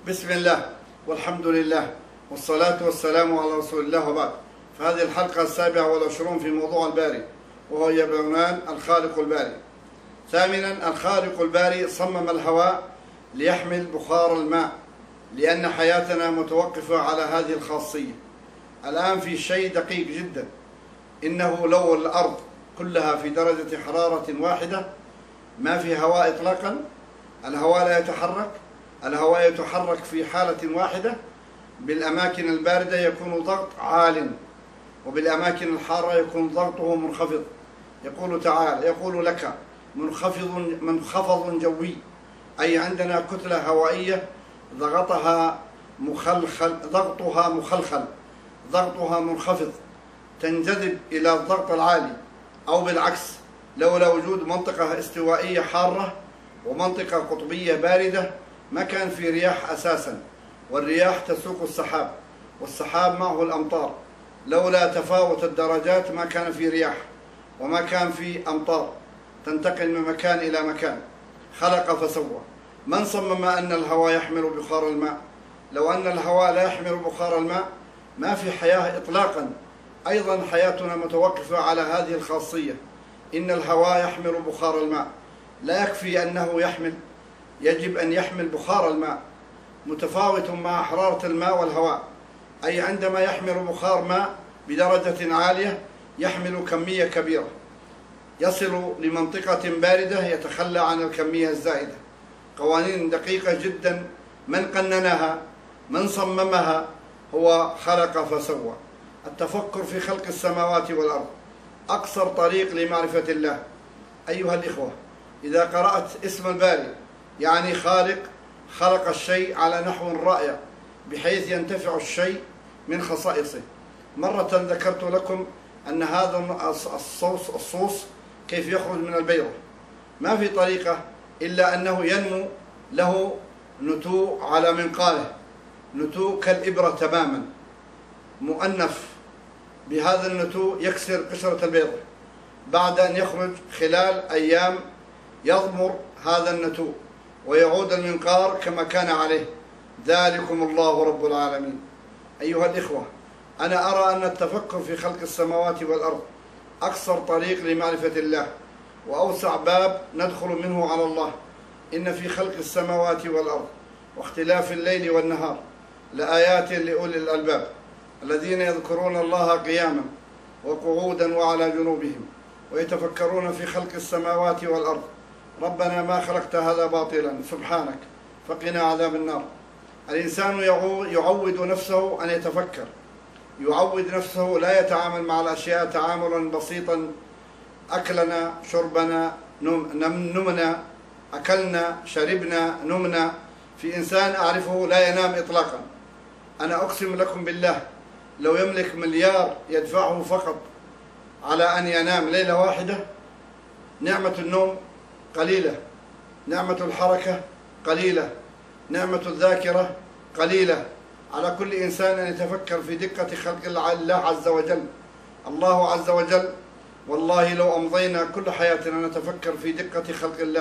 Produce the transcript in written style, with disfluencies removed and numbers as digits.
بسم الله والحمد لله والصلاة والسلام على رسول الله وبعد. فهذه الحلقة 27 في موضوع الباري، وهي بعنوان الخالق الباري. ثامنا، الخالق الباري صمم الهواء ليحمل بخار الماء، لأن حياتنا متوقفة على هذه الخاصية. الآن في شيء دقيق جدا، إنه لو الأرض كلها في درجة حرارة واحدة ما في هواء إطلاقا، الهواء لا يتحرك، الهواء يتحرك في حالة واحدة. بالأماكن الباردة يكون ضغط عال، وبالأماكن الحارة يكون ضغطه منخفض. يقول تعالى: يقول لك منخفض جوي، أي عندنا كتلة هوائية ضغطها مخلخل، ضغطها منخفض، تنجذب إلى الضغط العالي، أو بالعكس. لولا وجود منطقة استوائية حارة ومنطقة قطبية باردة ما كان في رياح أساسا، والرياح تسوق السحاب، والسحاب معه الأمطار. لولا تفاوت الدرجات ما كان في رياح وما كان في أمطار تنتقل من مكان إلى مكان. خلق فسوى. من صمم أن الهواء يحمل بخار الماء؟ لو أن الهواء لا يحمل بخار الماء ما في حياة إطلاقا. أيضا حياتنا متوقفة على هذه الخاصية، إن الهواء يحمل بخار الماء. لا يكفي أنه يحمل، يجب أن يحمل بخار الماء متفاوت مع حرارة الماء والهواء. أي عندما يحمل بخار ماء بدرجة عالية يحمل كمية كبيرة، يصل لمنطقة باردة يتخلى عن الكمية الزائدة. قوانين دقيقة جدا. من قننها؟ من صممها؟ هو خلق فسوى. التفكر في خلق السماوات والأرض أقصر طريق لمعرفة الله. أيها الإخوة، إذا قرأت اسم الباري يعني خالق، خلق الشيء على نحو رائع بحيث ينتفع الشيء من خصائصه. مرة ذكرت لكم أن هذا الصوص كيف يخرج من البيضة، ما في طريقة إلا أنه ينمو له نتوء على منقاله، نتوء كالإبرة تماما مؤنف. بهذا النتوء يكسر قشرة البيضة، بعد أن يخرج خلال أيام يضمر هذا النتوء ويعود المنقار كما كان عليه. ذلكم الله رب العالمين. أيها الإخوة، أنا أرى أن التفكر في خلق السماوات والأرض أقصر طريق لمعرفة الله، وأوسع باب ندخل منه على الله. إن في خلق السماوات والأرض واختلاف الليل والنهار لآيات لأولي الألباب الذين يذكرون الله قياما وقعودا وعلى جنوبهم ويتفكرون في خلق السماوات والأرض. ربنا ما خلقت هذا باطلا سبحانك فقنا عذاب النار. الإنسان يعود نفسه أن يتفكر، يعود نفسه لا يتعامل مع الأشياء تعاملا بسيطا. أكلنا، شربنا، نمنا، أكلنا، شربنا، نمنا. في إنسان أعرفه لا ينام إطلاقا. أنا أقسم لكم بالله لو يملك مليار يدفعه فقط على أن ينام ليلة واحدة. نعمة النوم قليلة، نعمة الحركة قليلة، نعمة الذاكرة قليلة. على كل إنسان أن يتفكر في دقة خلق الله عز وجل. الله عز وجل والله لو أمضينا كل حياتنا نتفكر في دقة خلق الله